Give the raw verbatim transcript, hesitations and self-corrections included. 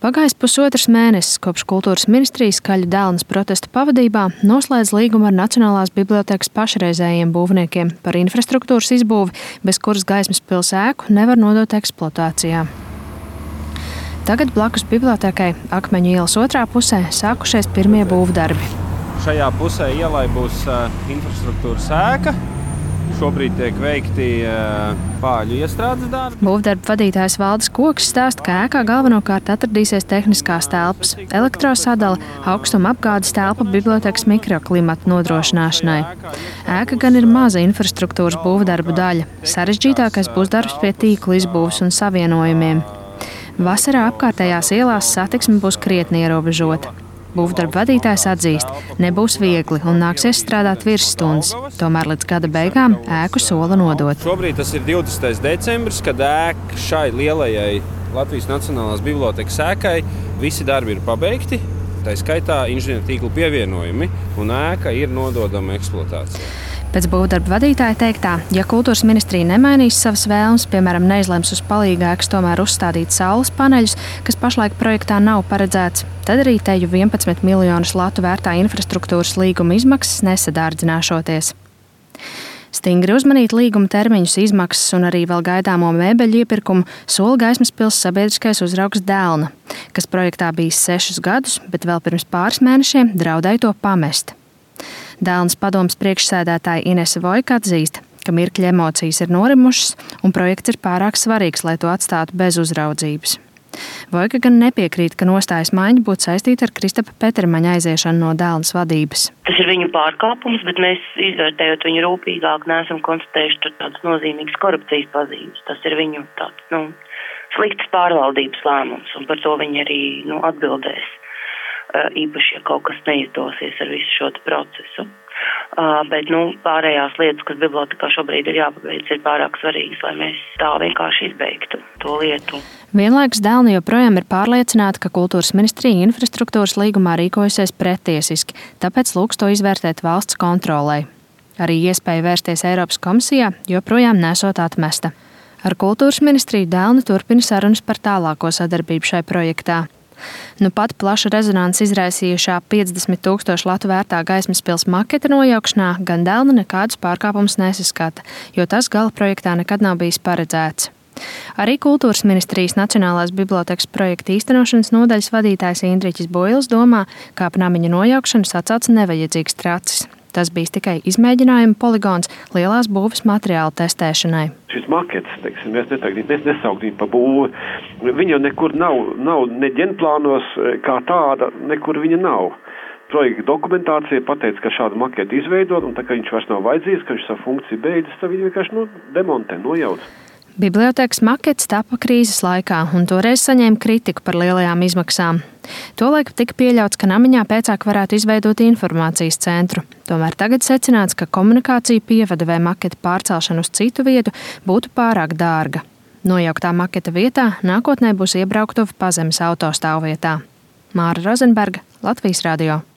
Pagājis pusotrs mēnesis, kopš Kultūras ministrijas Kaļu Delnas protesta pavadībā noslēdz līgumu ar Nacionālās bibliotēkas pašreizējiem būvniekiem par infrastruktūras izbūvi, bez kuras Gaismas pils ēku nevar nodot eksploatācijā. Tagad blakus bibliotēkai Akmeņu ielas otrā pusē sākušies pirmie būvdarbi. Šajā pusē ielai būs uh, infrastruktūras ēka. Šobrīd tiek veikti uh, pāļu iestrādes darbi. Būvdarbu vadītājs Valdis Koks stāsta, ka ēkā galvenokārt atradīsies tehniskās telpas, elektrosadale, augstuma apgādes telpa bibliotēkas mikroklimata nodrošināšanai. Ēka gan ir maza infrastruktūras būvdarbu daļa. Sarežģītākais būs darbs pie tīkla izbūves un savienojumiem. Vasarā apkārtējās ielās satiksme būs krietni ierobežota. Būvdarbu vadītājs atzīst, nebūs viegli un nāksies strādāt virsstundas. Tomēr līdz gada beigām ēku sola nodot. Šobrīd tas ir divdesmitais decembris, kad ēka šai lielajai Latvijas Nacionālās bibliotēkas ēkai visi darbi ir pabeigti, tā skaitā inženiertīklu pievienojumi, un ēka ir nododama eksploatācijai. Pēc būvdarbu vadītāja teiktā, ja Kultūras ministrija nemainīs savas vēlmes, piemēram, neizlems uz palīgu ēkas tomēr uzstādīt saules paneļus, kas pašlaik projektā nav paredzēts, tad arī teju vienpadsmit miljonus latu vērtā infrastruktūras līguma izmaksas nesadārdzināšoties. Stingri uzmanīt līguma termiņus, izmaksas un arī vēl gaidāmo mēbeļu iepirkumu sola Gaismas pils sabiedriskais uzraugs Delna, kas projektā bijis sešus gadus, bet vēl pirms pāris mēnešiem draudēja to pamest. Delnas padomes priekšsēdētāja Inese Vojka atzīst, ka mirkļa emocijas ir norimušas un projekts ir pārāk svarīgs, lai to atstātu bez uzraudzības. Vojka gan nepiekrīt, ka nostājas maiņa būtu saistīta ar Kristapa Petermaņa aiziešanu no Delnas vadības. Tas ir viņu pārkāpums, bet mēs, izvērtējot viņu rūpīgāk, neesam konstatējuši tur tādas nozīmīgas korupcijas pazīmes. Tas ir viņu tāds, nu, slikts pārvaldības lēmums, un par to viņi arī, nu, atbildēs. Īpaši, ja kaut kas neizdosies ar visu šo procesu. Uh, bet, nu, pārējās lietas, kas bibliotekā šobrīd ir jāpabeidz, ir pārāk svarīgas, lai mēs tā vienkārši izbeigtu to lietu. Vienlaikus Delna joprojām ir pārliecināta, ka Kultūras ministrija infrastruktūras līgumā rīkojusies pretiesiski, tāpēc lūgs to izvērtēt valsts kontrolei. Arī iespēja vērsties Eiropas komisijā joprojām nesot atmesta. Ar Kultūras ministriju Delna turpina sarunas par tālāko sadarbību šai projektā. Nu pat plaša rezonanci izraisījušā piecdesmit tūkstošu latu vērtā Gaismas pils maketa nojaukšanā gan Delna nekādus pārkāpumus nesaskata, jo tas gala projektā nekad nav bijis paredzēts. Arī Kultūras ministrijas Nacionālās bibliotēkas projekta īstenošanas nodaļas vadītājs Indriķis Boils domā, ka ap namiņa nojaukšanu sacēts nevajadzīgs tracis. Tas bija tikai izmēģinājuma poligons lielās būves materiālu testēšanai. Šis makets, teiksim, mēs nesaukt viņu pa būvi. Viņa nekur nav, nav ne ģenplānos kā tāda, nekur viņa nav. Projekta dokumentācija pateica, ka šādu maketu izveidot, un tā kā viņš vairs nav vajadzīgs, ka viņš savu funkciju beidzis, tad viņi vienkārši nu, demontē, nojauc. Bibliotēkas makets tapa krīzes laikā, un toreiz saņēma kritiku par lielajām izmaksām. Tolaik tika pieļauts, ka namiņā pēcāk varētu izveidot informācijas centru. Tomēr tagad secināts, ka komunikācija pievada vai maketa pārcelšana uz citu vietu būtu pārāk dārga. Nojauktā maketa vietā nākotnē būs iebrauktuve pazemes autostāvvietā. Māra Rozenberga, Latvijas radio.